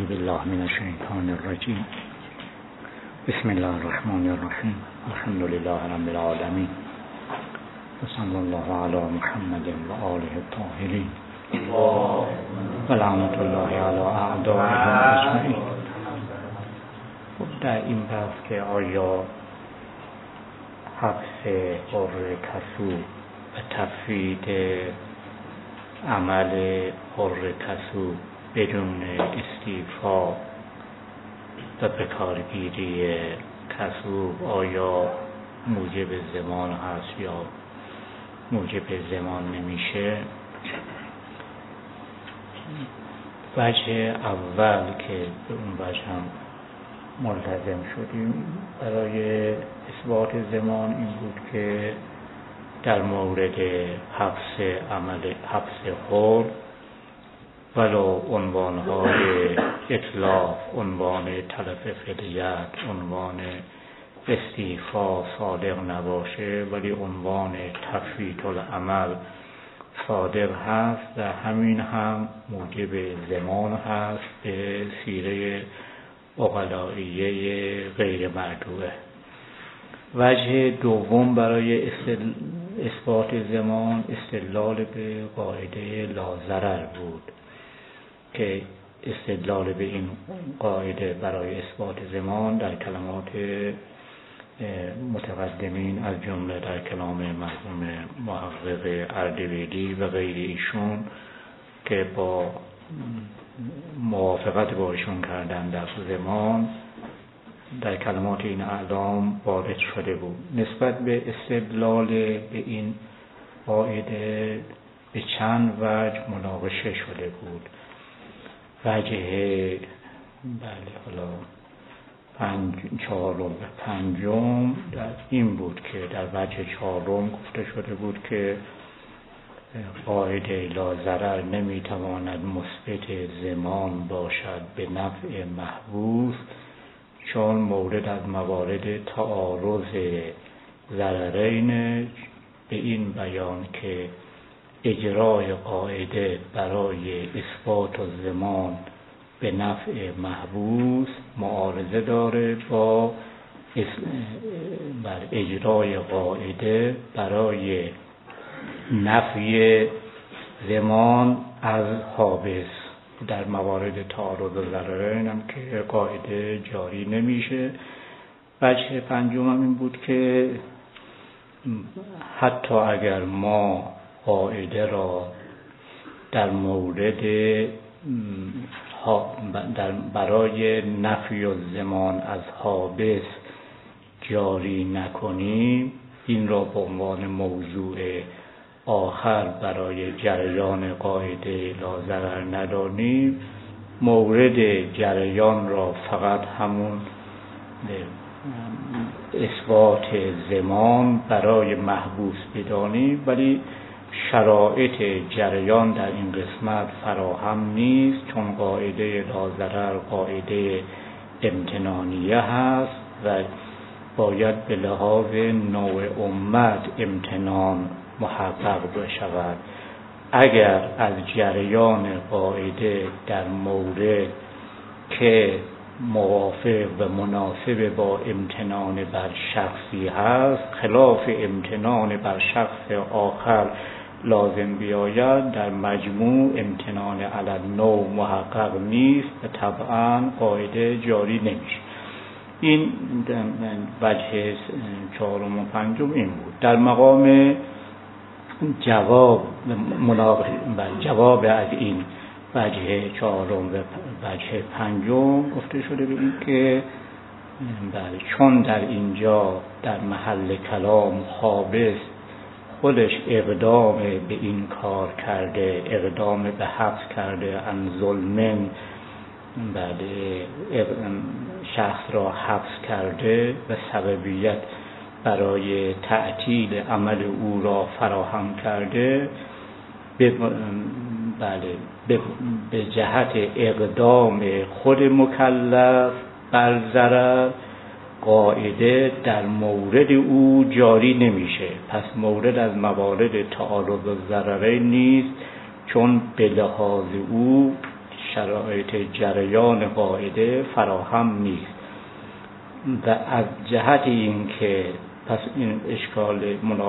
بالله من الشیطان الرجیم. بسم الله الرحمن الرحیم. الحمد لله رب العالمین و صلی الله علی محمد و آله الطاهرین و لعنت الله علی اعدائهم اجمعین. در این بحث که آیا حبس حر کسو و تفویض عمل حر کسو بدون استیفا و بکارگیری کسو آیا موجب زمان هست یا موجب زمان نمیشه؟ وجه اول که به اون وجه هم ملتزم شدیم برای اثبات زمان این بود که در مورد حبس حر ولو عنوانهای اطلاق، عنوان تلف فدیت، عنوان استیفا صادق نباشه ولی عنوان تفویت العمل صادق هست و همین هم موجب زمان هست به سیره عقلائیه غیر مردوعه. وجه دوم برای اثبات زمان استدلال به قاعده لاضرر بود که استدلال به این قاعده برای اثبات زمان در کلمات متقدمین از جمله در کلام مرحوم محقق اردبیلی و غیر ایشون که با موافقت با ایشون کردن در زمان در کلمات این اعلام وارد شده بود. نسبت به استدلال به این قاعده به چند وجه مناقشه شده بود. وجه حالا چهارم و پنجم در این بود که در وجه چهارم گفته شده بود که قاعده لاضرر نمیتواند مثبت زمان باشد به نفع محبوس، چون مورد از موارد تعارض ضررین به این بیان که اجرای قاعده برای اثبات زمان به نفع محبوس معارضه داره با اجرای قاعده برای نفی زمان از حابس. در موارد تعارض ضررین هم که قاعده جاری نمیشه. وجه پنجم هم این بود که حتی اگر ما قاعده را در مورد برای نفی زمان از حابس جاری نکنیم، این را به عنوان موضوع آخر برای جریان قاعده لاضرر ندانیم، مورد جریان را فقط همون اثبات زمان برای محبوس بدانیم، ولی شرایط جریان در این قسمت فراهم نیست، چون قاعده لاضرر قاعده امتنانیه هست و باید به لحاظ نوع امت امتنان محقق بشود. اگر از جریان قاعده در مورد که موافق و مناسب با امتنان بر شخصی هست خلاف امتنان بر شخص آخر لازم بیاید، در مجموع امتنان علی النوع محقق نیست و طبعا قاعده جاری نمیشه. این وجه چهارم و پنجم این بود. در مقام جواب از این وجه چهارم و وجه پنجم گفته شده به این که چون در اینجا در محل کلام حابس خودش اقدام به این کار کرده، اقدام به حبس کرده، ان ظلمن شخص را حبس کرده و سببیت برای تعطیل عمل او را فراهم کرده، به جهت اقدام خود مکلف بر ضرر قاعده در مورد او جاری نمیشه. پس مورد از موارد تعارض ضررین نیست، چون به لحاظ او شرایط جریان قاعده فراهم نیست و از جهت این که پس این اشکال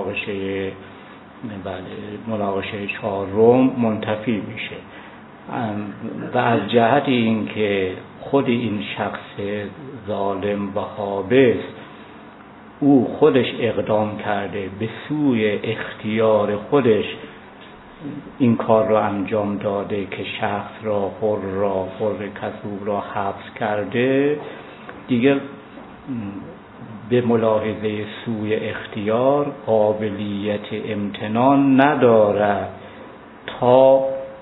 مناقشه چهارم منتفی میشه و از جهت این که خود این شخص ظالم و حابس او خودش اقدام کرده به سوی اختیار خودش این کار را انجام داده که شخص را حر کسوب را حبس کرده، دیگه به ملاحظه سوی اختیار قابلیت امتنان ندارد تا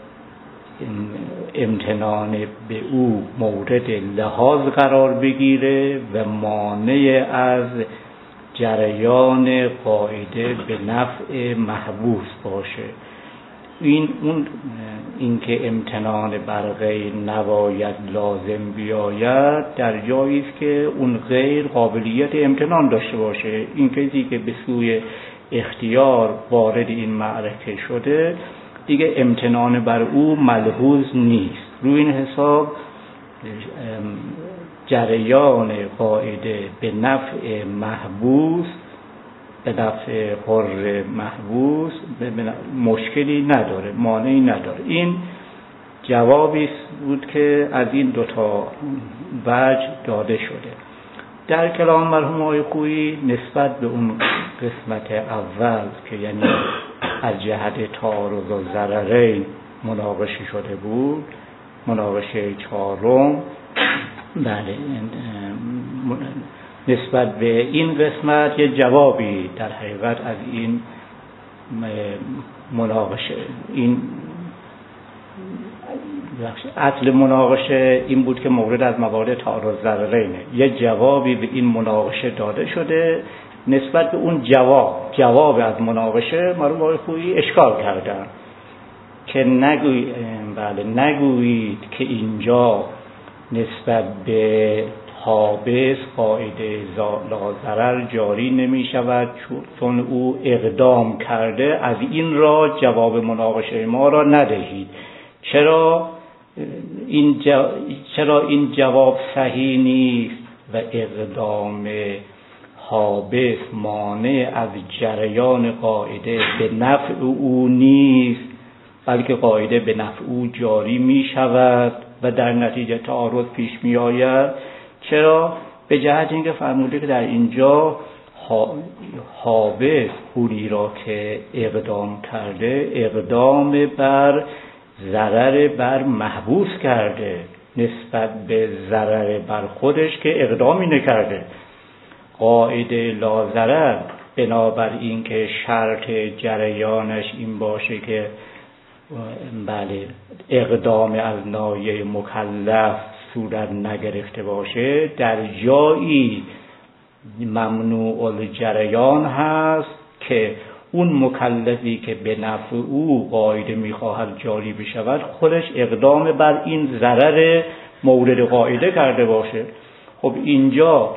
امتنان به او مورد لحاظ قرار بگیره و مانع از جریان قاعده به نفع محبوس باشه. این که امتنان بر غیر نباید لازم بیاید در جایی است که اون غیر قابلیت امتنان داشته باشه. این کسی که به سوی اختیار وارد این معرکه شده دیگه امتنان بر او ملحوظ نیست. روی این حساب جریان قاعده به نفع محبوس، به نفع حر محبوس مشکلی نداره، مانعی نداره. این جوابی بود که از این دوتا وجه داده شده. در کلام مرحوم آقای خویی نسبت به اون قسمت اول که یعنی از جهت تعارض و ضررین مناقشه شده بود، مناقشه چهارم، بله، نسبت به این قسمت یه جوابی در حقیقت از این مناقشه، این اصل مناقشه این بود که مورد از موارد تعارض ضررینه. یه جوابی به این مناقشه داده شده. نسبت به اون جواب از مناقشه مرحوم آقای خویی اشکال کردن که نگویید که اینجا نسبت به حابس قاعده لاضرر جاری نمی شود چون او اقدام کرده، از این را جواب مناقشه ما را ندهید. چرا این جواب صحیح نیست و اقدام حابس مانع از جریان قاعده به نفع او نیست، بلکه قاعده به نفع او جاری می شود و در نتیجه تعارض پیش می آید. چرا؟ به جهت اینکه فرموده که در اینجا حابس پولی را که اقدام کرده اقدام بر ضرر بر محبوس کرده نسبت به ضرر بر خودش که اقدامی نکرده. قاعده لاضرر بنابراین که شرط جریانش این باشه که بله اقدام از ناحیه مکلف صورت نگرفته باشه، در جایی ممنوع الجریان هست که اون مکلفی که به نفع او قاعده میخواهد جاری بشود خودش اقدام بر این ضرر مورد قاعده کرده باشه. خب اینجا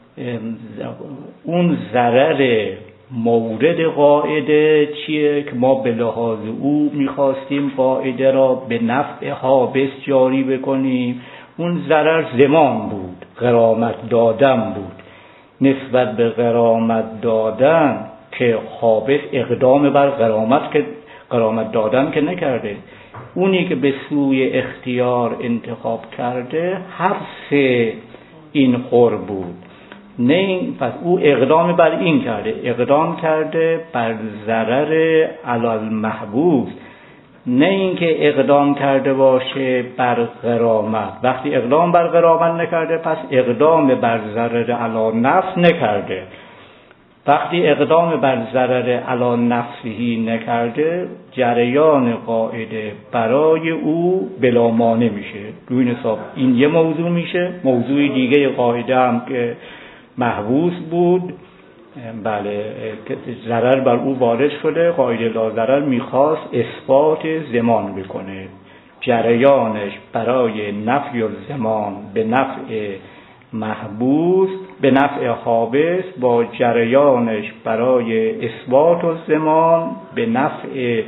اون ضرر مورد قاعده چیه که ما به لحاظ او میخواستیم قاعده را به نفع حابس جاری بکنیم؟ اون ضرر زمان بود، غرامت دادن بود. نسبت به غرامت دادن که حابس اقدام بر غرامت دادن که نکرده، اونی که به سوی اختیار انتخاب کرده حبس این حر بود. نه، پس او اقدام بر این کرده، اقدام کرده بر ضرر علی المحبوس، نه اینکه اقدام کرده باشه بر غرامت. وقتی اقدام بر غرامت نکرده پس اقدام بر ضرر علی نفس نکرده. وقتی اقدام بر ضرر علی نفسهی نکرده جریان قاعده برای او بلا مانع میشه. روی این حساب این یه موضوع میشه. موضوع دیگه قاعده هم که محبوس بود، بله، ضرر بر او وارد شده، قاعده لاضرر میخواست اثبات زمان بکنه. جریانش برای نفی الزمان به نفع محبوس، به نفع حابس، با جریانش برای اثبات الزمان به نفع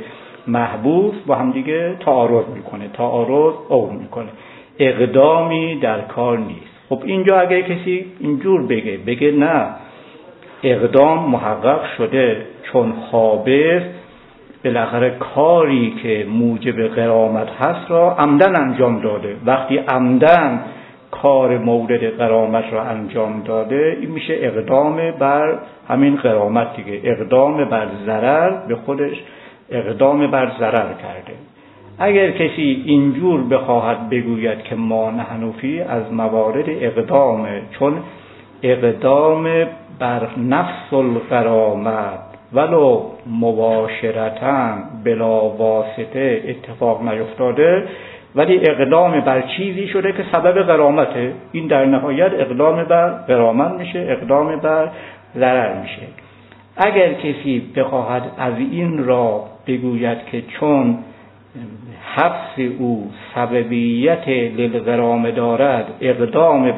محبوس با هم دیگه تعارض میکنه، تعارض عموم میکنه، اقدامی در کار نیست. خب اینجا اگه کسی اینجور بگه نه اقدام محقق شده، چون حابس بالاخره کاری که موجب غرامت هست را عمدن انجام داده، وقتی عمدن کار مورد غرامت را انجام داده، این میشه اقدام بر همین غرامت دیگه، اقدام بر ضرر، به خودش اقدام بر ضرر کرده. اگر کسی اینجور بخواهد بگوید که ما نحنفی از موارد اقدامه، چون اقدام بر نفس الغرامت ولو مباشرتاً بلا واسطه اتفاق نیفتاده، ولی اقدام بر چیزی شده که سبب غرامته، این در نهایت اقدام بر غرامت میشه، اقدام بر ضرر میشه. اگر کسی بخواهد از این را بگوید که چون حبس او سببیت للغرامه دارد، اقدام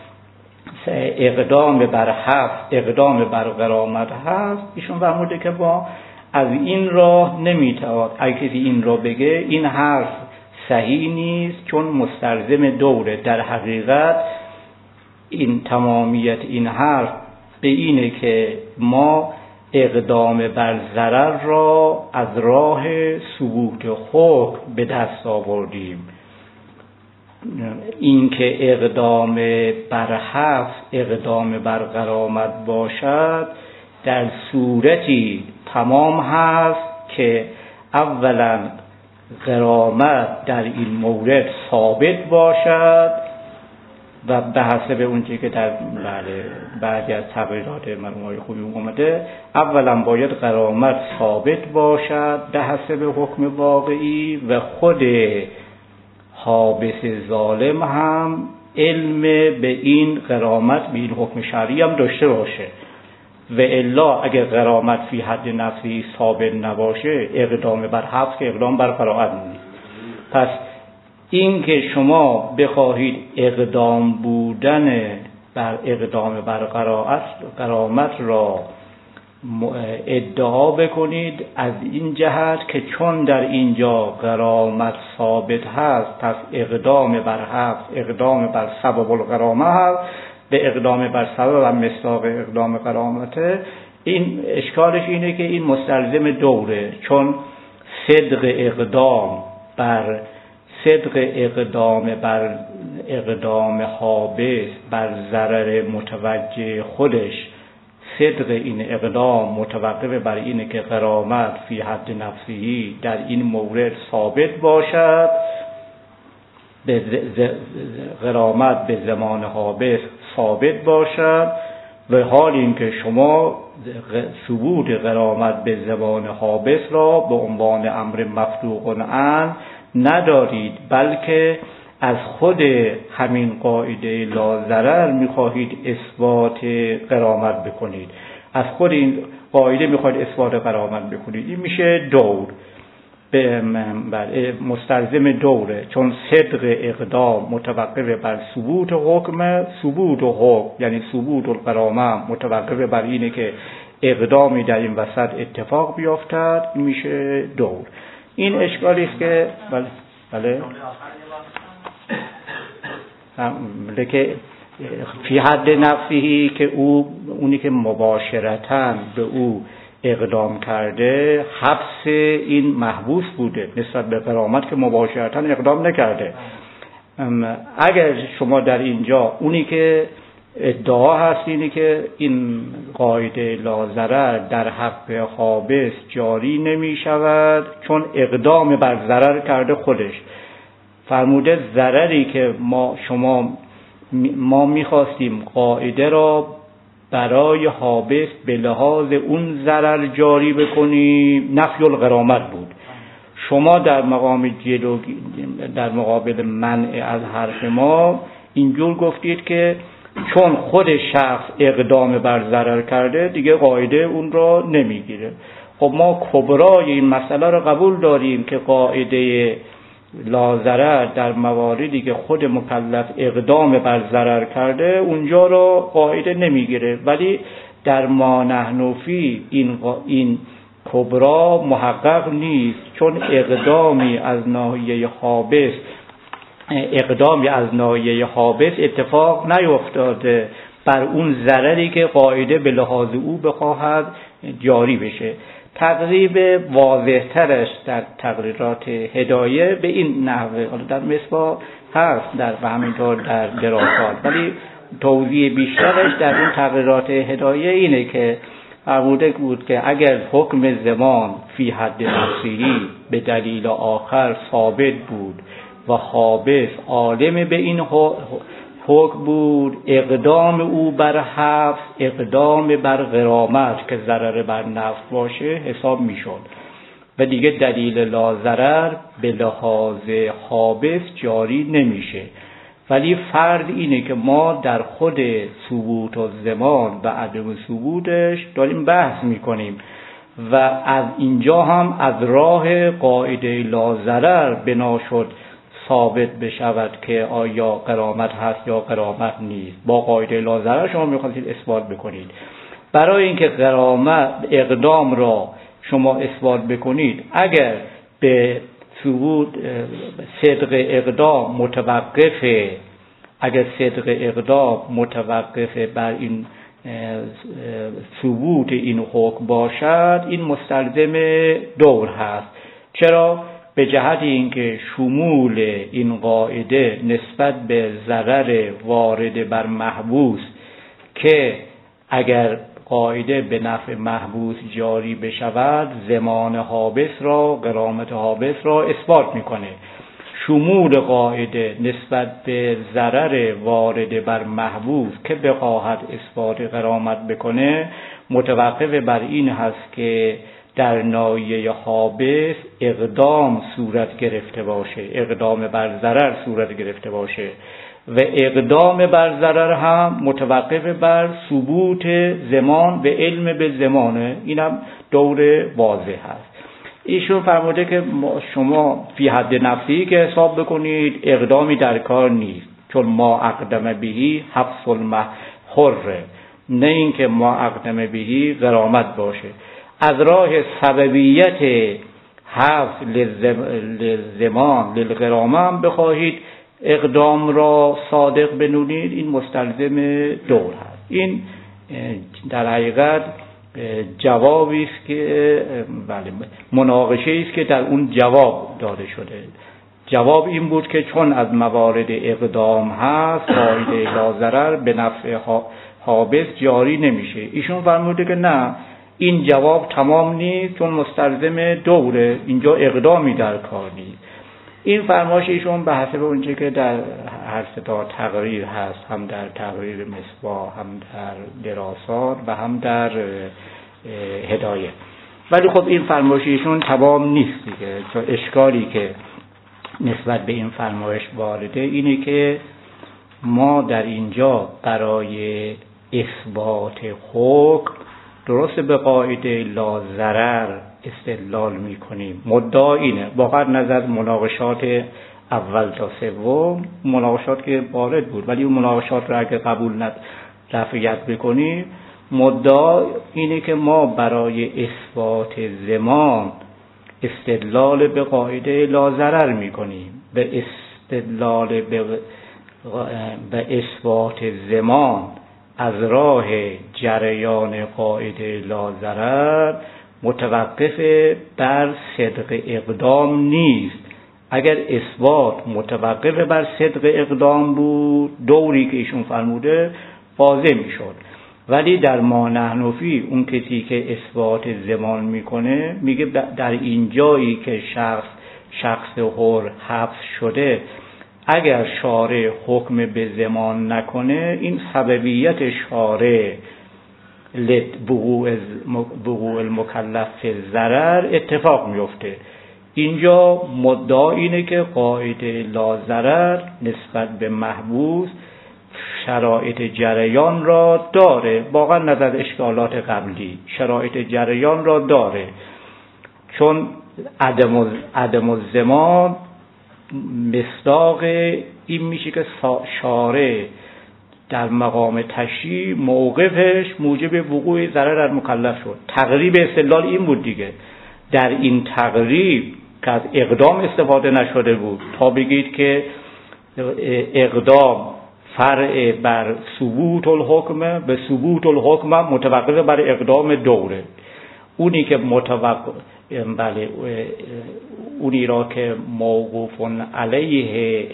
بر حبس اقدام بر غرامت هست، ایشون فرموده که ما از این راه نمیتوان. اگر کسی این را بگه این حرف صحیح نیست، چون مستلزم دوره. در حقیقت این تمامیت این حرف به اینه که ما اقدام بر ضرر را از راه ثبوت حکم به دست آوردیم. این که اقدام بر حبس اقدام بر غرامت باشد در صورتی تمام هست که اولا غرامت در این مورد ثابت باشد و به حسب اونچه که در بعضی از تغییرات مرحومای خوبی اومده، اولا باید غرامت ثابت باشد به حسب حکم واقعی و خود حابس ظالم هم علم به این غرامت، به این حکم شرعی هم داشته باشه. و الا اگر غرامت فی حد نفسی ثابت نباشه، اقدام بر حبس که اقدام بر براءت نیست. پس این که شما بخواهید اقدام بودن بر اقدام بر غرامت را ادعا بکنید از این جهت که چون در اینجا غرامت ثابت هست، پس اقدام بر حبس اقدام بر سبب الغرامه هست، به اقدام بر سبب و مصداق اقدام غرامته. این اشکالش اینه که این مستلزم دوره، چون صدق اقدام بر اقدام حابس بر ضرر متوجه خودش، صدق این اقدام متوقف بر اینه که غرامت فی حد نفسی در این مورد ثابت باشد، غرامت به زمان حابس ثابت باشد. و حال این که شما ثبوت غرامت به زمان حابس را به عنوان امر مفتوح عنه ندارید، بلکه از خود همین قاعده لا ضرر میخواهید اثبات غرامت بکنید، از خود این قاعده میخواهید اثبات غرامت بکنید. این میشه دور، مستلزم دوره، چون صدق اقدام متوقف بر ثبوت حکم، ثبوت حکم یعنی ثبوت الغرامه متوقف بر اینه که اقدامی در این وسط اتفاق بیفتد، میشه دور. این اشکالی است که بله که فی حد نفسی که اونی که مباشرتاً به او اقدام کرده، حبس این محبوس بوده نسبت به غرامت که مباشرتاً اقدام نکرده. اگر شما در اینجا اونی که ادعا هست اینه که این قاعده لا ضرر در حق حابس جاری نمی شود چون اقدام بر ضرر کرده خودش. فرموده ضرری که ما میخواستیم قاعده را برای حابس به لحاظ اون ضرر جاری بکنیم، نفی الغرامت بود. شما در مقابل منع از حرف ما اینجور گفتید که چون خود شخص اقدام بر ضرر کرده دیگه قاعده اون را نمیگیره. خب ما کبرای این مسئله را قبول داریم که قاعده لا ضرر در مواردی که خود مکلف اقدام بر ضرر کرده اونجا را قاعده نمیگیره، ولی در ما نحن فی این کبرا محقق نیست، چون اقدامی از ناحیه حابس اتفاق نیفتاده بر اون ضرری که قاعده به لحاظ او بخواهد جاری بشه. تقریب واضح ترش در تقریرات هدایه به این نحوه، در مصباح هست و همینطور در دراسات، ولی توضیح بیشترش در اون تقریرات هدایه اینه که فرموده بود که اگر حکم زمان فی حد نفسیی به دلیل آخر ثابت بود و حابس عالم به این حکم بود، اقدام او بر حبس اقدام بر غرامت که ضرر بر نفس باشه حساب میشد و دیگه دلیل لا ضرر به لحاظ حابس جاری نمیشه. ولی فرض اینه که ما در خود ثبوت و زمان و عدم ثبوتش داریم بحث میکنیم و از اینجا هم از راه قاعده لا ضرر بنا شد ثابت بشود که آیا غرامت هست یا غرامت نیست. با قاعده لا ضرر شما میخواستید اثبات بکنید. برای اینکه غرامت اقدام را شما اثبات بکنید، اگر به ثبوت صدق اقدام متوقفه بر این ثبوت این حکم باشد، این مستلزم دور هست. چرا؟ به جهت اینکه شمول این قاعده نسبت به ضرر وارد بر محبوس که اگر قاعده به نفع محبوس جاری بشود زمان حابس را، غرامت حابس را اثبات میکنه. شمول قاعده نسبت به ضرر وارد بر محبوس که بخواهد اثبات غرامت بکنه متوقف بر این هست که در ناحیه حابس اقدام صورت گرفته باشه، اقدام بر ضرر صورت گرفته باشه و اقدام بر ضرر هم متوقف بر ثبوت زمان و علم به زمانه. اینم دور واضح هست. ایشون فرموده که شما فی حد نفسی که حساب بکنید اقدامی در کار نیست، چون ما اقدم بهی حبس المحر، نه اینکه ما اقدم بهی غرامت باشه. از راه سببیت حبس للزمان للغرامه هم بخواهید اقدام را صادق بنونید، این مستلزم دور هست. این در حقیقت جوابی است که مناقشه است که در اون جواب داده شده. جواب این بود که چون از موارد اقدام هست قاعده لا ضرر به نفع حابس جاری نمیشه. ایشون فرموده که نه، این جواب تمام نیست، چون مستلزم دوره، اینجا اقدامی در کار نیست. این فرمایش ایشون به حسب اونچه که در هر سه تا تقریر هست، هم در تقریر مصباح، هم در دراسات و هم در هدایه. ولی خب این فرمایش ایشون تمام نیست دیگه، چون اشکالی که نسبت به این فرمایش وارده اینه که ما در اینجا برای اثبات حکم درست به قاعده لا ضرر استدلال میکنیم. مدعا اینه، واقعا نظر مناقشات اول تا سوم مناقشات که وارد بود، ولی اون مناقشات را اگه قبول رفعیت بکنیم، مدعا اینه که ما برای اثبات زمان استدلال به قاعده لا ضرر میکنیم. به استدلال به اثبات زمان از راه جریان قاعده لا ضرر متوقف بر صدق اقدام نیست. اگر اثبات متوقف بر صدق اقدام بود، دوری که ایشون فرموده واضح میشد. ولی در ما نحن فیه اون کسی که اثبات زمان میکنه میگه در این جایی که شخص حر حبس شده، اگر شارع حکم به زمان نکنه، این سببیت شارع لوقوع المکلف فی الضرر اتفاق میفته. اینجا مدعا اینه که قاعده لا ضرر نسبت به محبوس شرایط جریان را داره. واقعا نظر اشکالات قبلی شرایط جریان را داره، چون عدم الزمان مصداق این میشه که شارع در مقام تشریع موقفش موجب وقوع ضرر در مکلف شد. تقریب استدلال این بود دیگه. در این تقریب که از اقدام استفاده نشده بود تا بگید که اقدام فرع بر ثبوت الحکم، به ثبوت الحکم متوقف بر اقدام دوره. اونی که بله اونی را که موقوف علیه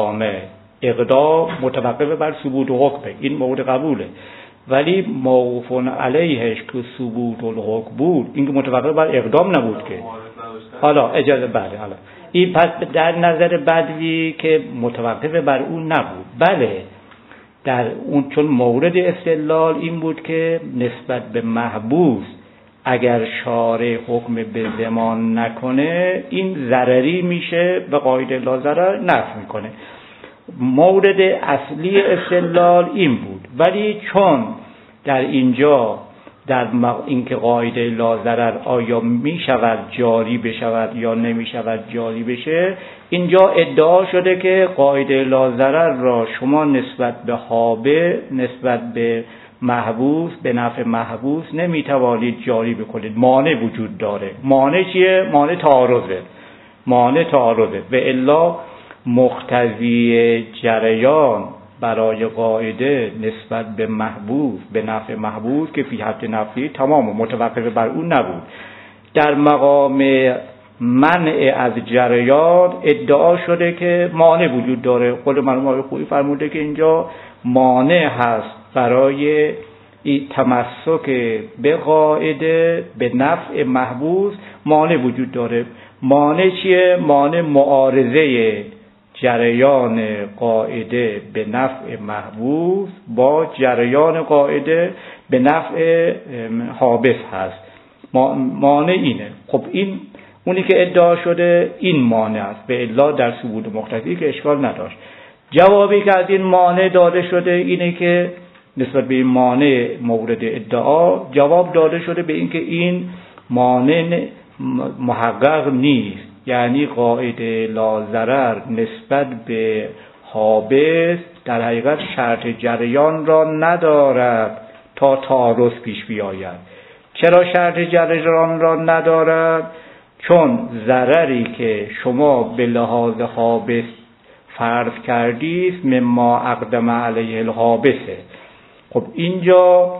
اقدام متوقف بر ثبوت حکمه، این مورد قبوله. ولی موقوف علیهش که ثبوت الحکم بود، این که متوقف بر اقدام نبود که. حالا اجازه بله، حالا این پس در نظر بدوی که متوقف بر اون نبود. بله در اون چون مورد استدلال این بود که نسبت به محبوس اگر شارع حکم به ضمان نکنه این ضرری میشه، به قاعده لا ضرر نفی میکنه. مورد اصلی استدلال این بود. ولی چون در اینجا در اینکه قاعده لا ضرر آیا می شود جاری بشود یا نمی شود جاری بشه، اینجا ادعا شده که قاعده لا ضرر را شما نسبت به حابه، نسبت به محبوس، به نفع محبوس نمی توانید جاری بکنید، مانع وجود داره. مانع چیه؟ مانع تعارضه. و الا مقتضی جریان برای قاعده نسبت به محبوس، به نفع محبوس که فی حد نفی تمام و متوقف بر اون نبود. در مقام منع از جریان ادعا شده که مانع وجود داره. خود مرحوم آقای خویی فرموده که اینجا مانع هست برای تمسک به قاعده، به نفع محبوس مانع وجود داره. مانع چیه؟ مانع معارضه جریان قاعده به نفع محبوس با جریان قاعده به نفع حابس هست. مانع اینه. خب این اونی که ادعا شده این مانع است، به الا در ثبوت مقتضی که اشکال نداشت. جوابی که از این مانع داده شده اینه که نسبت به این مانع مورد ادعا جواب داده شده به این که این مانع محقق نیست، یعنی قاعده لا ضرر نسبت به حابس در حقیقت شرط جریان را ندارد تا تعارض پیش بیاید. چرا شرط جریان را ندارد؟ چون ضرری که شما به لحاظ حابس فرض کردید مما اقدم علیه الحابسه. خب اینجا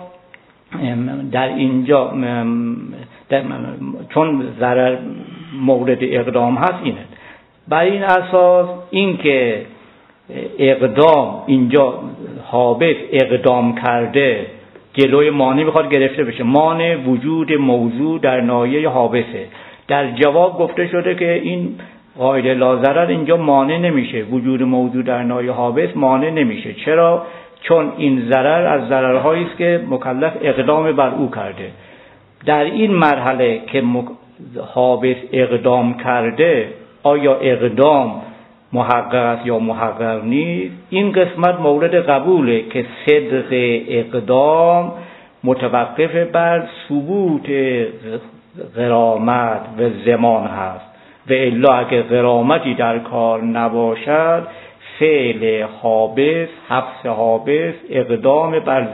چون ضرر مورد اقدام هست اینه. بر این اساس این که اقدام اینجا حابس اقدام کرده جلوی مانع میخواد گرفته بشه، مانع وجود موضوع در ناحیه حابسه. در جواب گفته شده که این قاعده لا ضرر اینجا مانع نمیشه، وجود موضوع در ناحیه حابس مانع نمیشه. چرا؟ چون این ضرر از ضررهایی است که مکلف اقدام بر او کرده. در این مرحله که حابس اقدام کرده، آیا اقدام محقق است یا محقق نیست؟ این قسمت مورد قبوله که صدق اقدام متوقف بر ثبوت غرامت و ضمان هست. و الا اگه غرامتی در کار نباشد، فعل حابس، حبس حابس اقدام بر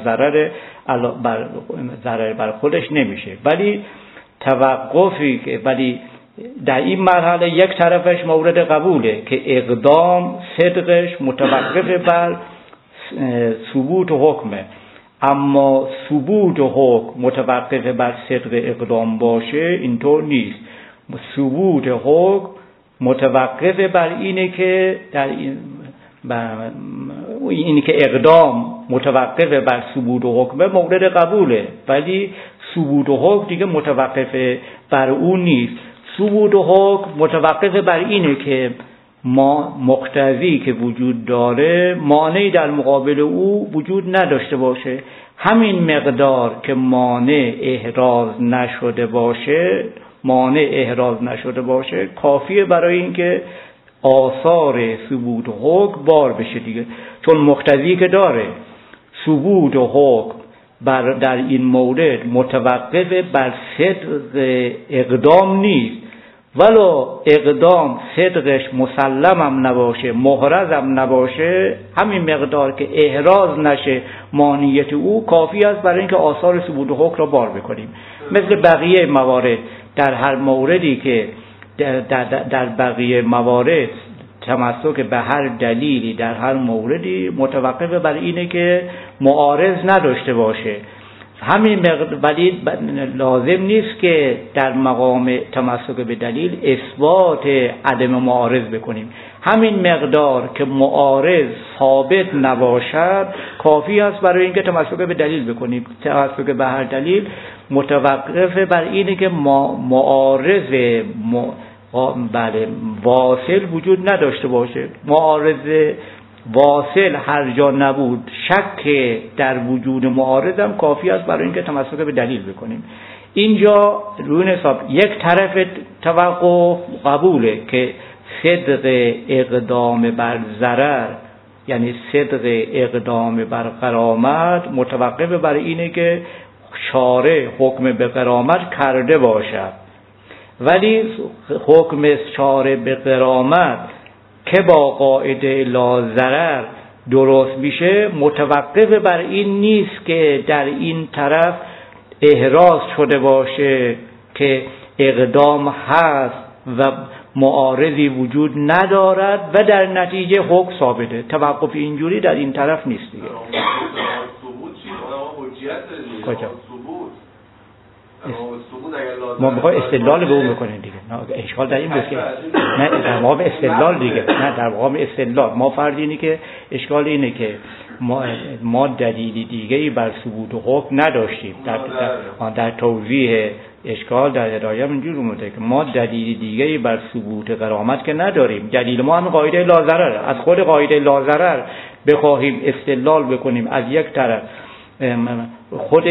ضرر بر خودش نمیشه. ولی توقفی که در این مرحله یک طرفش مورد قبوله که اقدام صدقش متوقف بر ثبوت حکمه، اما ثبوت حکم متوقف بر صدق اقدام باشه اینطور نیست. ثبوت حکم متوقف بر اینه که اینی که اقدام متوقف بر ثبوت حکم مورد قبوله، ولی ثبوت حکم دیگه متوقف بر اون نیست. ثبوت حکم متوقف بر اینه که ما مقتضی که وجود داره مانعی در مقابل او وجود نداشته باشه. همین مقدار که مانع احراز نشده باشه کافیه برای اینکه آثار ثبوت حکم بار بشه دیگه. چون مقتضی که داره، ثبوت حکم در این مورد متوقف بر صدق اقدام نیست، ولو اقدام صدقش مسلمم نباشه، محرزم نباشه، همین مقدار که احراز نشه مانیت او کافی است برای اینکه آثار ثبوت حکم را بار بکنیم. مثل بقیه موارد، در هر موردی که در بقیه موارد تمسک به هر دلیلی در هر موردی متوقف بر اینه که معارض نداشته باشه. همین ولی لازم نیست که در مقام تمسک به دلیل اثبات عدم معارض بکنیم. همین مقدار که معارض ثابت نباشد کافی است برای اینکه تمسک به دلیل بکنیم. تمسک به هر دلیل متوقف بر اینه که معارض واصل وجود نداشته باشه. معارض واصل هر جا نبود، شک در وجود معارض هم کافی است برای اینکه تمسک به دلیل بکنیم. اینجا روی حساب یک طرف توقف قبوله که صدق اقدام بر ضرر، یعنی صدق اقدام بر غرامت متوقف بر اینه که شارع حکم به غرامت کرده باشد، ولی حکم شارع به غرامت که با قاعده لا ضرر درست میشه متوقف بر این نیست که در این طرف احراز شده باشه که اقدام هست و معارضی وجود ندارد و در نتیجه حکم ثابته. توقف اینجوری در این طرف نیست دیگه. کجا؟ ما میخوایم استدلال به اون بکنیم دیگه. نه اشکال در این بود که نه در مقام استدلال دیگه، نه در مقام استدلال ما فرض اینه که اشکال اینه که ما دلیلی دیگه‌ای بر ثبوت و حکم نداشتیم. در توضیح اشکال در ادایه اینجوری اومده که ما دلیلی دیگه‌ای بر ثبوت غرامت که نداریم. دلیل ما هم قاعده لا ضرر. از خود قاعده لا ضرر بخواهیم استدلال بکنیم از یک طرف خود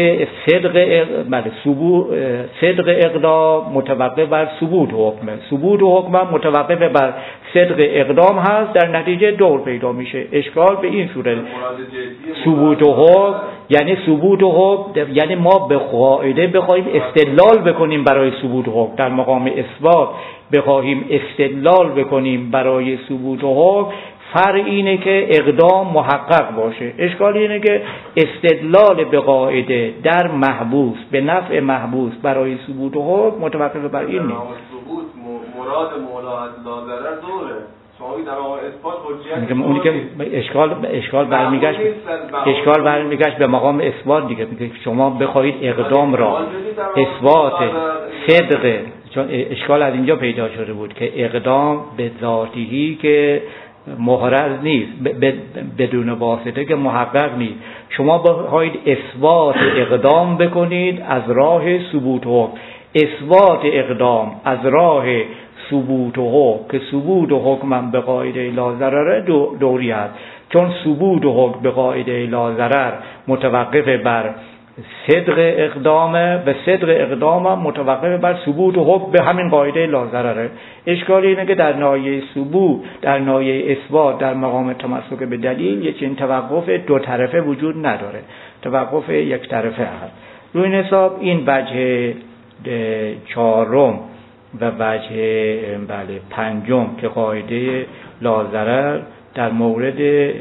صدق اقدام متوقف بر ثبوت حکم، ثبوت حکم متوقف بر صدق اقدام هست، در نتیجه دور پیدا میشه. اشکال به این صورت ثبوت حکم یعنی ثبوت حکم یعنی ما به قاعده بخوایم استدلال بکنیم برای ثبوت حکم، در مقام اثبات بخوایم استدلال بکنیم برای ثبوت حکم فرق اینه که اقدام محقق باشه. اشکال اینه که استدلال به قاعده در محبوس به نفع محبوس برای ثبوت و حکم متوقف بر این نیست. مراد مولا از لا ضرر دوره. شما در مقام اثبات حجیت اونی که اشکال برمیگشت به مقام اثبات دیگه. شما بخواید اقدام را اثبات صدق، چون اشکال از اینجا پیدا شده بود که اقدام به ذاتیی که محرز نیست، بدون واسطه که محقق نیست. شما بخواید اثبات اقدام بکنید از راه ثبوت حکم، اثبات اقدام از راه ثبوت حکم که ثبوت حکم به قاعده لا ضرر دوری است، چون ثبوت حکم به قاعده لا ضرر متوقف بر صدق اقدامه، به صدق اقدام متوقف بر ثبوت و حکم به همین قاعده لا ضرره. اشکال اینه که در ناحیه ثبوت، در ناحیه اثبات، در مقام تمسک به دلیل یک چنین توقف دو طرفه وجود نداره، توقف یک طرفه هست. روی این حساب این وجه چهارم و وجه پنجم که قاعده لا ضرر در مورد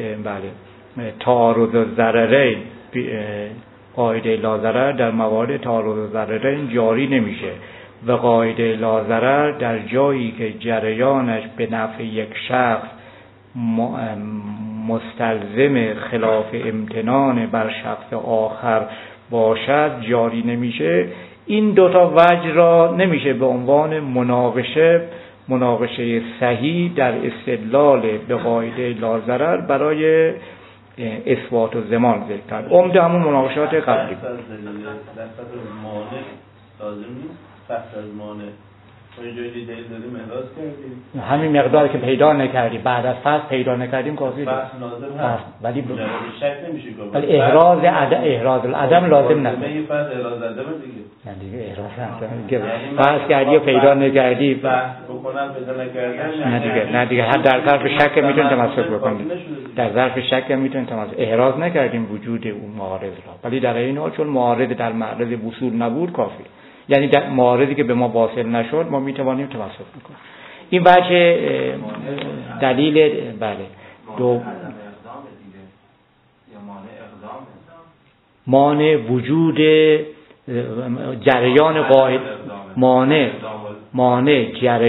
تعارض الضررین، قاعده لا ضرر در موارد تعارض ضررین جاری نمیشه و قاعده لا ضرر در جایی که جریانش به نفع یک شخص مستلزم خلاف امتنان بر شخص آخر باشد جاری نمیشه. این دوتا وجه را نمیشه به عنوان مناقشه صحیح در استدلال به قاعده لا ضرر برای اثبات و ضمان ذکر کرد. عمده همون مناقشات قبلی همین مقداری که پیدا نکردیم بعد از فصل پیدا نکردیم کافی است. ولی احراز العدم لازم نه. دیگه احراز کردی و پیدا نکردی نه دیگه هر در ظرف شک میتونید تمسک بکنید، در ظرف شک میتونید تمسک. احراز نکردیم وجود اون معارض را، ولی در این حال چون معارض در معرض وصول نبود کافی. یعنی در مواردی که به ما واصل نشد ما میتوانیم توسط بکنیم. این وجه دلیل بله دو مانع وجود جریان قاعده، مانع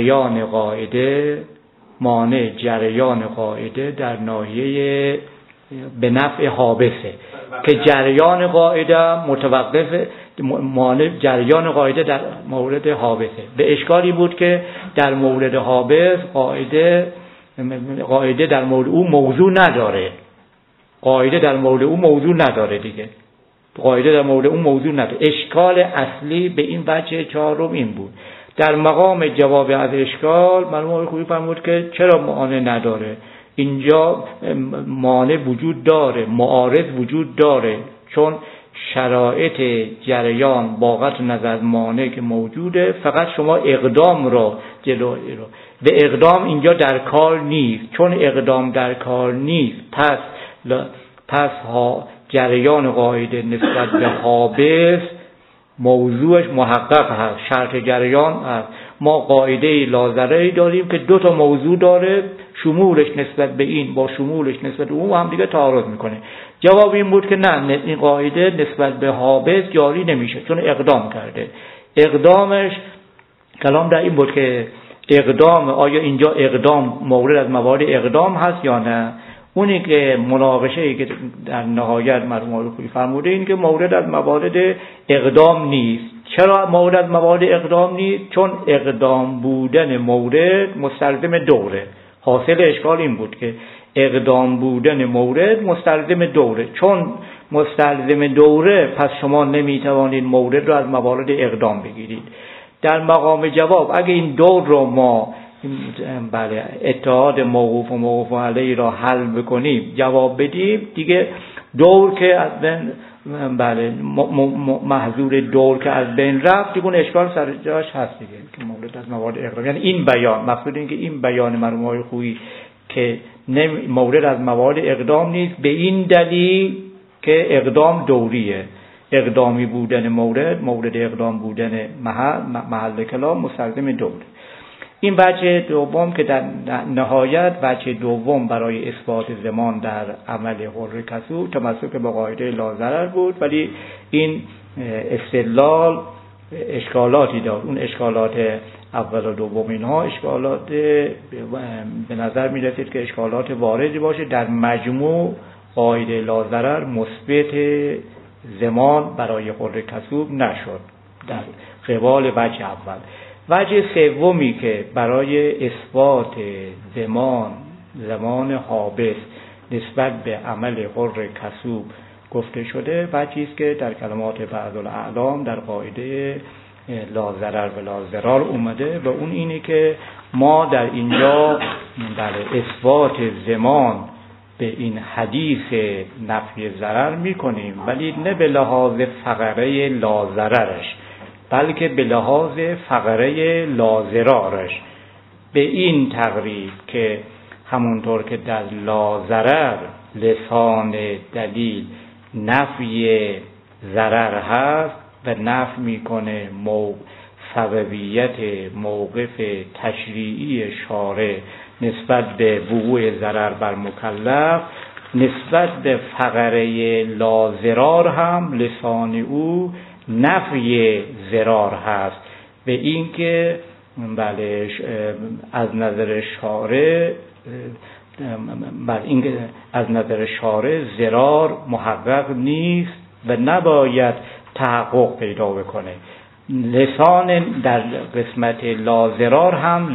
جریان قاعده در ناحیه به نفع حابسه که جریان قاعده متوقف، مانع جریان قاعده در مورد حابسه. به اشکالی بود که در مورد حابس قاعده در مورد او موضوع نداره، قاعده در مورد او موضوع نداره دیگه، قاعده در مورد اون موضوع نداره. اشکال اصلی به این وجه چهارم این بود. در مقام جواب از اشکال مرحوم خویی فرمود که چرا مانع نداره، اینجا مانع وجود داره، معارض وجود داره، چون شرایط جریان با قطع نظر از مانع که موجوده، فقط شما اقدام رو جلوی رو به اقدام اینجا در کار نیست. چون اقدام در کار نیست پس جریان قاعده نسبت به حابس موضوعش محقق هست، شرط جریان هست. ما قاعده لازره‌ای داریم که دو تا موضوع داره، شمولش نسبت به این با شمولش نسبت به اون هم دیگه تعارض میکنه. جواب این بود که نه، این قاعده نسبت به حابس جاری نمیشه چون اقدام کرده. اقدامش کلام در این بود که اقدام، آیا اینجا اقدام مورد از موارد اقدام هست یا نه؟ اونی که مناقشه‌ای که در نهایت مرحوم خویی فرموده این که مورد از موارد اقدام نیست. چرا مورد از موارد اقدام نیست؟ چون اقدام بودن مورد مستلزم دوره. حاصل اشکال این بود که اقدام بودن مورد مستلزم دوره، چون مستلزم دوره پس شما نمیتوانید مورد رو از موارد اقدام بگیرید. در مقام جواب اگه این دور رو ما بله اتحاد موقوف و موقوف علیه را حل بکنیم، جواب بدیم، دیگه دور که از بین بله محظور دور که از بین رفت، دیگه اون اشکال سر جاش هست دیگه که مورد از موارد اقدام. یعنی این بیان مقصود این که این بیان مرحوم خویی که مورد از موارد اقدام نیست به این دلیل که اقدام دوریه، اقدامی بودن مورد اقدام بودن محل کلام مستلزم دوره. این وجه دوم که در نهایت وجه دوم برای اثبات زمان در عمل حر کسوب تمسک به قاعده لاضرر بود، ولی این استدلال اشکالاتی داشت. اون اشکالات اول و دوم اینها اشکالات به نظر می رسید که اشکالات واردی باشه. در مجموع قاعده لاضرر مثبت زمان برای حر کسوب نشد در قبال وجه اول. وجه سومی که برای اثبات زمان حابس نسبت به عمل حر کسوب گفته شده وجهی است که در کلمات بعض الاعلام در قاعده لاضرر و لاضرار اومده، و اون اینه که ما در اینجا در اثبات زمان به این حدیث نفی ضرر میکنیم، ولی نه به لحاظ فقره لاضررش بلکه به لحاظ فقره لاضرارش، به این تقریب که همونطور که در لاضرر لسان دلیل نفی ضرر هست و نفی میکنه سببیت موقف تشریعی شارع نسبت به وقوع ضرر بر مکلف، نسبت به فقره لاضرار هم لسان او نفی ضرار هست، به این که بله از نظر شارع از نظر شارع ضرار محقق نیست و نباید تحقق پیدا بکنه. لسان در قسمت لاضرار هم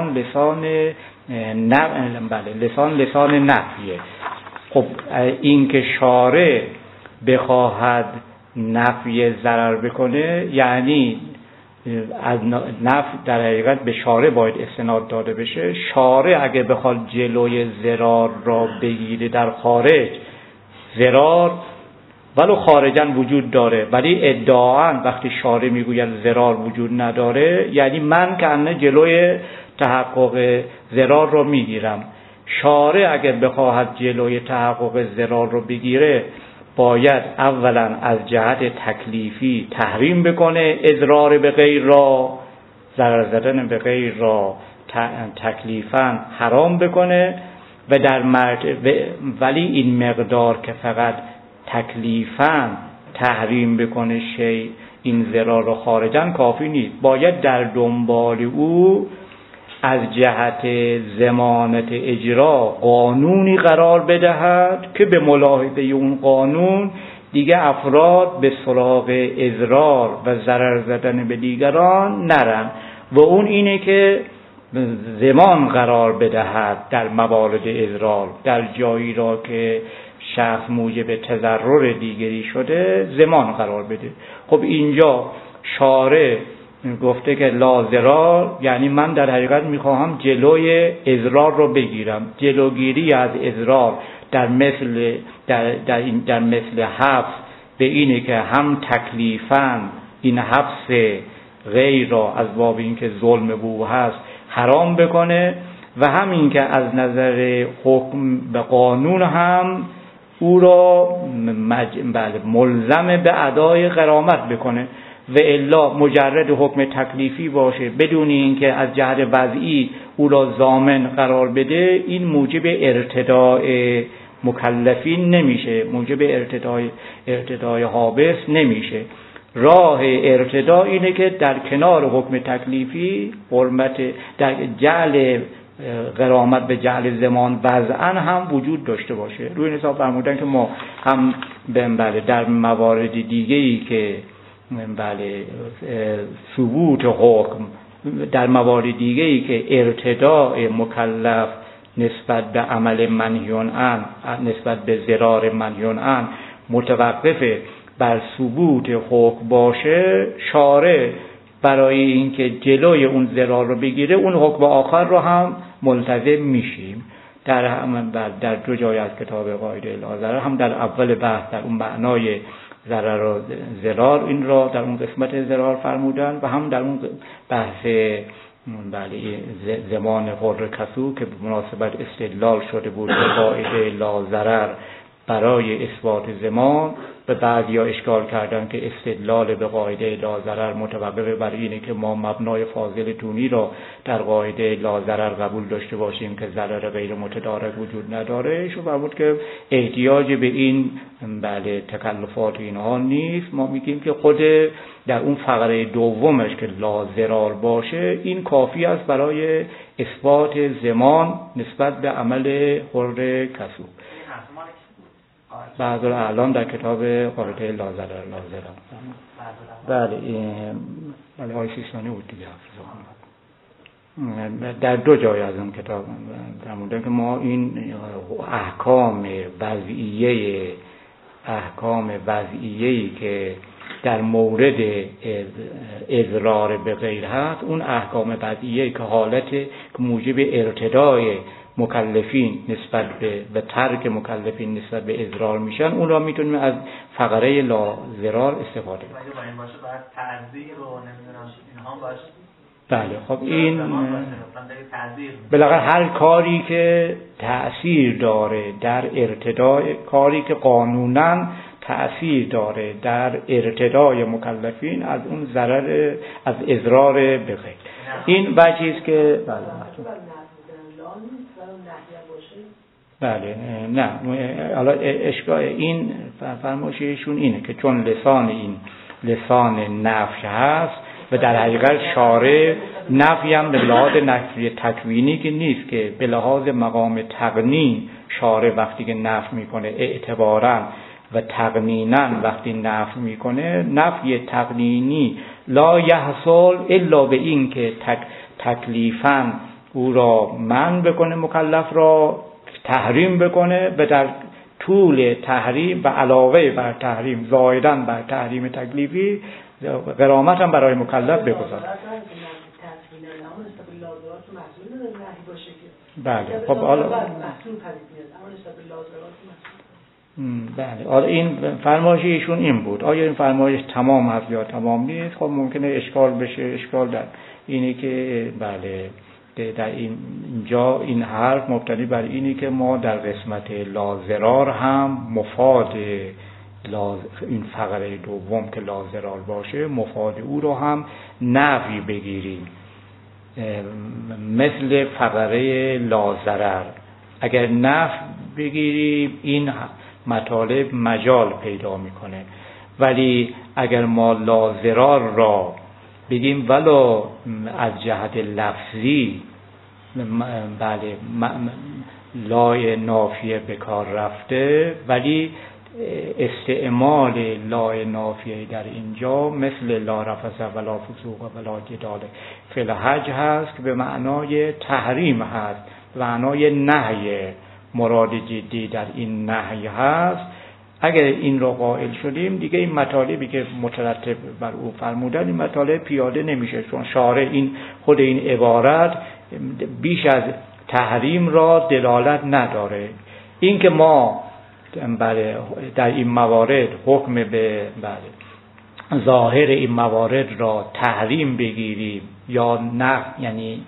لسان نفیه. خب این که شارع بخواهد نفی ضرر بکنه، یعنی از نفی در حقیقت به شارع باید استناد داده بشه. شارع اگه بخواد جلوی ضرار را بگیره در خارج، ضرار ولو خارجاً وجود داره، ولی ادعااً وقتی شارع میگوید ضرار وجود نداره، یعنی من که جلوی تحقق ضرار رو میگیرم. شارع اگر بخواهد جلوی تحقق ضرار رو بگیره باید اولا از جهت تکلیفی تحریم بکنه اضرار به غیر را، ضرر زدن به غیر را تکلیفاً حرام بکنه و در ولی این مقدار که فقط تکلیفاً تحریم بکنه شیء این ضرر را خارجاً کافی نیست، باید در دنبال او از جهت ضمانت اجرا قانونی قرار بدهد که به ملاحظه اون قانون دیگه افراد به سراغ اضرار و ضرر زدن به دیگران نرن و اون اینه که ضمان قرار بدهد در موارد اضرار، در جایی را که شخص موجب تضرر دیگری شده ضمان قرار بده. خب اینجا شارع گفته که لا ضرار، یعنی من در حقیقت میخواهم جلوی اضرار رو بگیرم. جلوگیری از اضرار در مثل حبس به اینه که هم تکلیفاً این حبس غیر را از باب اینکه ظلم بو هست حرام بکنه و همین که از نظر حکم به قانون هم او را ملزم به ادای غرامت بکنه و الا مجرد حکم تکلیفی باشه بدون اینکه از جهت وضعی او را ضامن قرار بده، این موجب ارتداء مکلفین نمیشه، موجب ارتداء حابس نمیشه. راه ارتداء اینه که در کنار حکم تکلیفی حرمت در جعل غرامت به جعل ضمان وضعاً هم وجود داشته باشه. روی این حساب فرمودن که ما هم در موارد دیگه‌ای که ثبوت حکم، در موارد دیگه‌ای که ارتداء مکلف نسبت به عمل منهی عنه، نسبت به ضرار منهی عنه متوقف بر ثبوت حکم باشه، شارع برای اینکه جلوی اون ضرار رو بگیره اون حکم آخر رو هم ملتزم میشیم. در دو جای از کتاب قاعده لا ضرر، هم در اول بحث در اون معنای ضرر و ضرار این را در اون قسمت ضرار فرمودن و هم در اون بحث زمان حر کسو که به مناسبت استدلال شده بود به قاعده لا ضرر برای اثبات ضمان و بعضیا اشکال کردن که استدلال به قاعده لا ضرر متوقف بر اینه که ما مبنای فاضل دونی را در قاعده لا ضرر قبول داشته باشیم که ضرر غیر متدارک وجود نداره. شو فرمود که احتیاج به این تکلفات اینها نیست. ما میگیم که خود در اون فقره دومش که لا ضرار باشه این کافی است برای اثبات ضمان نسبت به عمل حر کسو. بعض الاعلام در کتاب قاعده لا ضرر بله آیه 6 بود دیگه. در دو جای از اون کتاب فرمودن که ما این احکام وضعیه‌ای که در مورد اضرار به غیر هست، اون احکام وضعیه‌ای که حالت موجب ارتداء مکلفین نسبت به و ترک مکلفین نسبت به اضرار میشن، اون را میتونیم از فقره لا ضرار استفاده کنیم. باید باشه بعد تعذیر رو نمیدونم اینها باشه. بله خب این بالاخره هر کاری که تأثیر داره در ارتداء، کاری که قانوناً تأثیر داره در ارتداء مکلفین از اون ضرر از اضرار به غیر، این وجهی است که بله نه حالا اشکال این فرمایششون اینه که چون لسان نفی هست و در حقیقت شارع نفی هم به لحاظ نفی تکوینی که نیست، که به لحاظ مقام تقنین شارع وقتی که نفی میکنه اعتباراً و تقنیناً وقتی نفی میکنه، نفی تقنینی لا یحصل الا به این که تکلیفاً او را منع بکنه، مکلف را تحریم بکنه و در طول تحریم و علاوه بر تحریم زائداً بر تحریم تکلیفی غرامت هم برای مکلف بگذار. بله خب حالا بله این فرمایش ایشون این بود. آیا این فرمایش تمام هست یا تمام نیست؟ خب ممکنه اشکال بشه. اشکال در اینه که بله در اینجا این حرف مبتنی بر اینی که ما در قسمت لا ضرار هم مفاد این فقره دوم که لا ضرار باشه مفاد او رو هم نفی بگیریم، مثل فقره لا ضرر. اگر نفی بگیریم این مطالب مجال پیدا میکنه، ولی اگر ما لا ضرار را بگیم ولو از جهت لفظی بله لای نافیه به کار رفته، ولی استعمال لای نافیه در اینجا مثل لا رفث ولا فسوق ولا جدال فی الحج هست که به معنای تحریم هست، به معنای نهی. مراد جدی در این نهی هست. اگر این رو قائل شدیم دیگه این مطالبی که مترتب بر او فرمودن این مطالب پیاده نمیشه، چون شارع این خود این عبارت بیش از تحریم را دلالت نداره. این که ما در این موارد حکم به ظاهر این موارد را تحریم بگیریم یا نه، یعنی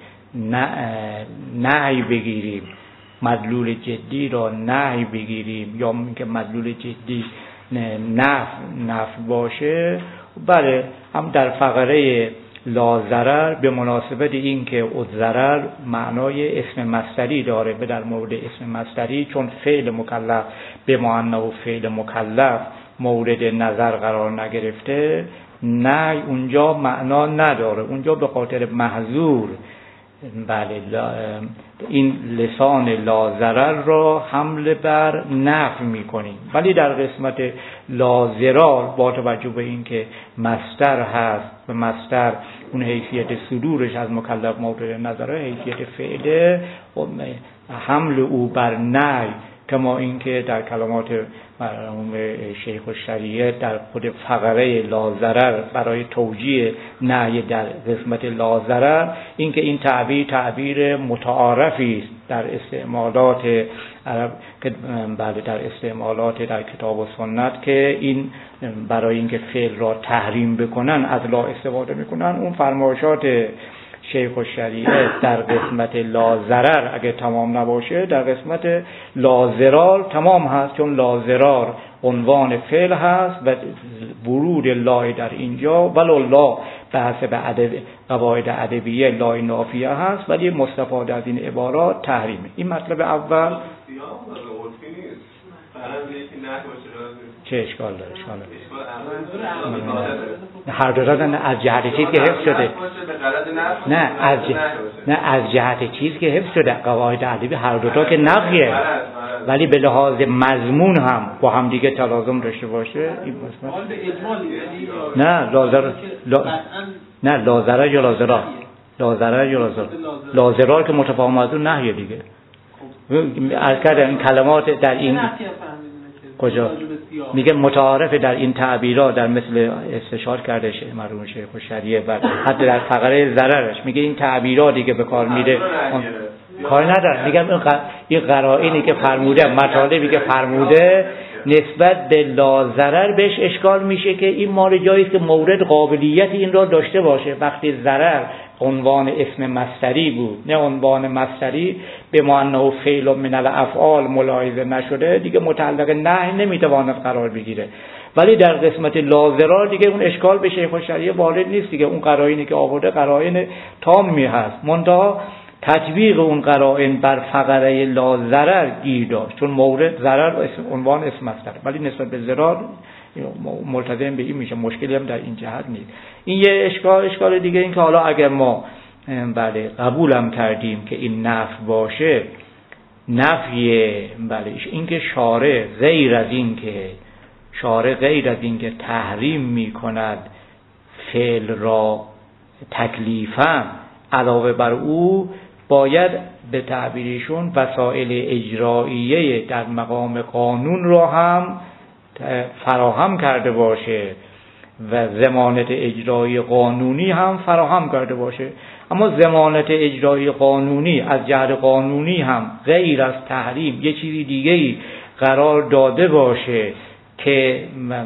نهی بگیریم، مدلول جدی را نهی بگیریم، یا اینکه مدلول جدی نفی باشه، بله هم در فقره لا ضرر به مناسبت این که الضرر معنای اسم مصدری داره، به در مورد اسم مصدری چون فعل مکلف به معنی و فعل مکلف مورد نظر قرار نگرفته، نه اونجا معنا نداره، اونجا به خاطر محظور بله این لسان لا ضرر را حمل بر نفی میکنیم. ولی در قسمت لا ضرار با توجه به این که مصدر هست و مصدر اون حیثیت صدورش از مکلف مورد نظره، حیثیت فعله، حمل او بر نهی، کما اینکه در کلمات مرحوم شیخ الشریعه در خود فقره لا ضرر برای توجیه نهی در قسمت لا ضرر، اینکه این تعبیر متعارفی است در استعمالات عرب که بله در استعمالات در کتاب و سنت، که این برای اینکه فعل را تحریم بکنن از لا استفاده میکنن. اون فرمایشات شیخ الشریعه در قسمت لا ضرر اگه تمام نباشه در قسمت لا ضرار تمام هست، چون لا ضرار عنوان فعل هست و ورود لا در اینجا ولو لا به حسب قواعد ادبیه لا نافیه هست، ولی مستفاده از این عبارات تحریمه. این مطلب اول. چه اشکال داره؟ هر دو دادن از جهت چیز که حفظ شده، نه از جهت چیز که حفظ شده قواعد ادبی هر دو تا که نفیه، ولی به لحاظ مضمون هم با هم دیگه تلازم داشته باشه. این نه لازر نه لازره یا لازرا لازره یا لازرا که متفاهم از اون نهیه دیگه. از کردن این کلمات در این کجا میگه متعارف در این تعبیرات، در مثل استشار کرده مرحوم شیخ الشریعه و حتی در فقره ضررش میگه این تعبیراتی که به کار میره کار نداره. میگم این قرائنی که فرموده، مطالبی که فرموده نسبت به لا ضرر بهش اشکال میشه که این مال جایی است که مورد قابلیت این را داشته باشه. وقتی ضرر عنوان اسم مصدری بود، نه عنوان مصدری به معنی فعل من الافعال ملاحظه نشده، دیگه متعلق نهی نمیتواند قرار بگیره. ولی در قسمت لا ضرر دیگه اون اشکال به شیخ الشریعه وارد نیست دیگه. اون قرائنی که آورده قرائن تامی هست، منتها تطبیق اون قرائن بر فقره لا ضرر گیر داشت، چون مورد ضرر عنوان اسم مصدر، ولی نسبت به ضرر ملتزم به این میشه. مشکلی هم در این جهت نیست. این یه اشکال دیگه این که حالا اگر ما بله قبولم کردیم که این نفی باشه، نفی بله این که شارع غیر از این که تحریم میکند فعل را تکلیفاً، علاوه بر او باید به تعبیرشون وسایل اجراییه در مقام قانون را هم فراهم کرده باشه و ضمانت اجرایی قانونی هم فراهم کرده باشه. اما ضمانت اجرایی قانونی از جهت قانونی هم غیر از تحریم یه چیزی دیگه‌ای قرار داده باشه که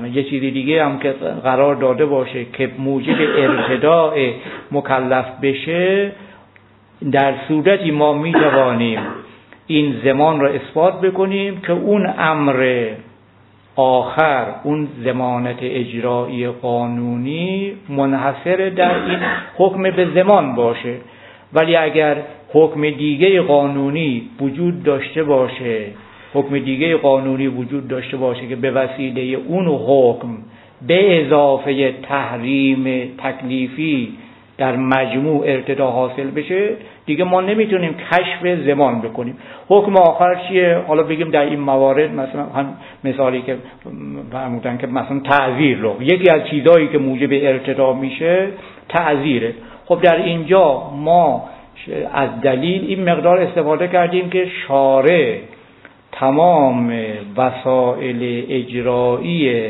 قرار داده باشه که موجب ارتداء مکلف بشه، در صورتی ما میتوانیم این ضمان را اثبات بکنیم که اون امر آخر اون ضمانت اجرایی قانونی منحصر در این حکم به ضمان باشه، ولی اگر حکم دیگه قانونی وجود داشته باشه، حکم دیگه قانونی وجود داشته باشه که به وسیله اون حکم به اضافه تحریم تکلیفی در مجموع ارتدا حاصل بشه، دیگه ما نمیتونیم کشف ضمان بکنیم. حکم آخر چیه؟ حالا بگیم در این موارد مثلا هم مثالی که فرمودن که مثلا تعزیر رو، یکی از چیزایی که موجب ارتدا میشه تعزیره. خب در اینجا ما از دلیل این مقدار استفاده کردیم که شارع تمام وسایل اجرایی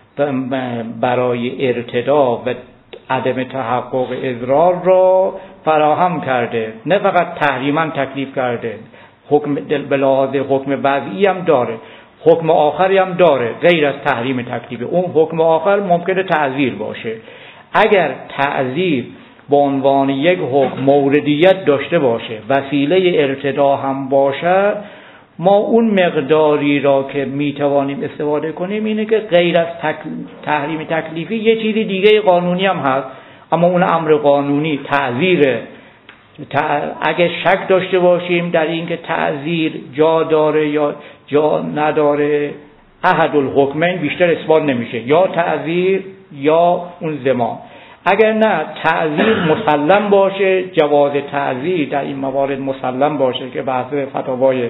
برای ارتدا و عدم تحقق اضرار را فراهم کرده، نه فقط تحریما تکلیف کرده، حکم به لحاظ حکم وضعی هم داره، حکم آخری هم داره غیر از تحریم تکلیف. اون حکم آخر ممکنه تعزیر باشه. اگر تعزیر به عنوان یک حکم موردیت داشته باشه، وسیله ارتدا هم باشه، ما اون مقداری را که میتوانیم استفاده کنیم اینه که غیر از تحریم تکلیفی یه چیزی دیگه قانونی هم هست، اما اون امر قانونی تعزیره. اگه شک داشته باشیم در این که تعزیر جا داره یا جا نداره، احد الحکمین بیشتر اثبات نمیشه، یا تعزیر یا اون ضمان. اگر نه تعزیر مسلم باشه، جواز تعزیر در این موارد مسلم باشه که بحث فتاوای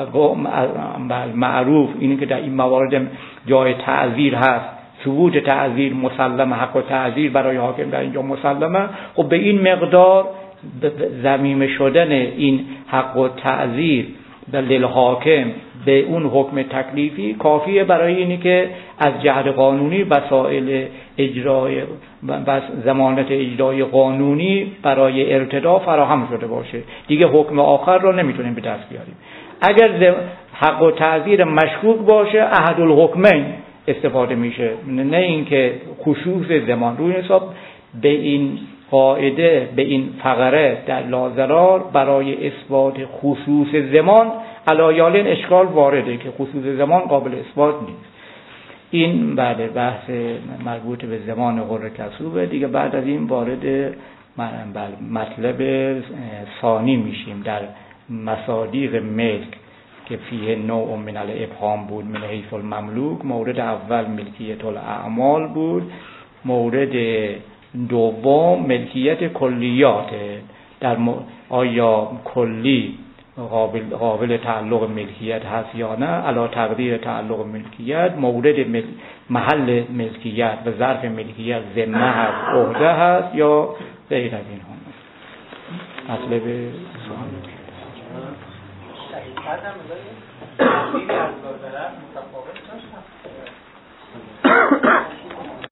معروف اینه که در این موارد جای تعزیر هست، ثبوت تعزیر مسلم، حق و تعزیر برای حاکم در اینجا مسلمه. خب به این مقدار ضمیمه شدن این حق و تعزیر للحاکم به اون حکم تکلیفی کافیه برای اینی که از جهت قانونی وسایل اجرای و ضمانت اجرای قانونی برای ارتدا فراهم شده باشه، دیگه حکم آخر رو نمیتونیم به دست بیاریم. اگر حق و تعزیر مشکوک باشه احد الحکمین استفاده میشه، نه اینکه خصوص زمان. روی حساب به این قاعده، به این فقره در لا برای اثبات خصوص زمان علایالین اشکال وارده که خصوص زمان قابل اثبات نیست. این بعد بحث مربوط به زمان غر کسوبه دیگه. بعد از این وارد مطلب ثانی میشیم در مصادیق ملک که فیه نوع من الابهام بود من حیث المملوک. مورد اول ملکیت الاعمال بود، مورد دوم ملکیت کلیات. در آیا کلی قابل تعلق ملکیت هست یا نه، علی تقدیر تعلق ملکیت. مورد محل ملکیت و ظرف ملکیت ذمه هست، عهده هست یا غیر از این ها. مطلب شهید کردم